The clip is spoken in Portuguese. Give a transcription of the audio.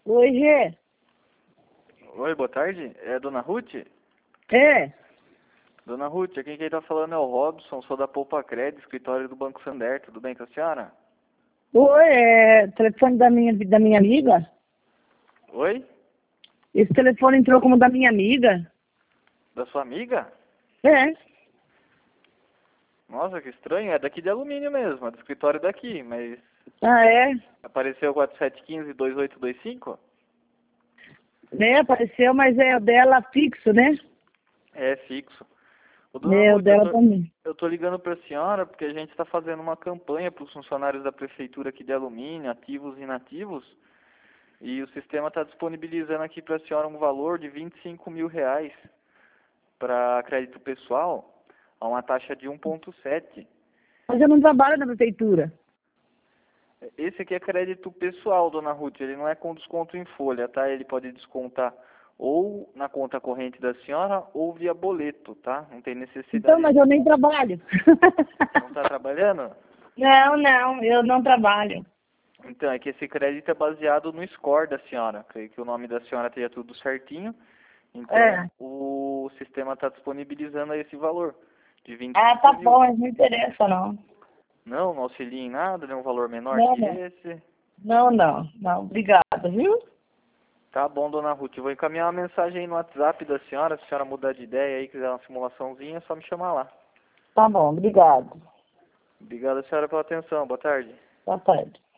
Oi, Rê. Oi, boa tarde. É a Dona Ruth? É. Dona Ruth, aqui quem tá falando é o Robson, sou da Poupa Crédito, escritório do Banco Sander. Tudo bem com a senhora? Oi, é telefone da minha amiga? Oi? Esse telefone entrou como da minha amiga? Da sua amiga? É. Nossa, que estranho. É daqui de alumínio mesmo, é do escritório daqui, mas Ah, é? apareceu 4715-2825? Né, apareceu, mas é o dela fixo, né? É fixo. Ô, Dona É, o Ruth, dela também. eu tô ligando pra senhora porque a gente está fazendo uma campanha para os funcionários da prefeitura aqui de alumínio, ativos e inativos, e o sistema está disponibilizando aqui para a senhora um valor de R$ 25.000 para crédito pessoal a uma taxa de 1,7. Mas eu não trabalho na prefeitura. Esse aqui é crédito pessoal, Dona Ruth, ele não é com desconto em folha, tá? Ele pode descontar ou na conta corrente da senhora ou via boleto, tá? Não tem Então, necessidade. mas eu nem trabalho. Não está trabalhando? Não, eu não trabalho. Então, é que esse crédito é baseado no score da senhora. Creio que o nome da senhora tenha tudo certinho. Então, É. o sistema está disponibilizando esse valor de Ah, 25 tá mil. bom, mas não interessa, não. Não auxilia em nada, é um valor menor Não, que não. esse. Não. Obrigada, viu? Tá bom, Dona Ruth. Eu vou encaminhar uma mensagem aí no WhatsApp da senhora. Se a senhora mudar de ideia aí, quiser uma simulaçãozinha, é só me chamar lá. Tá bom, obrigado. Obrigado, senhora, pela atenção. Boa tarde. Boa tarde.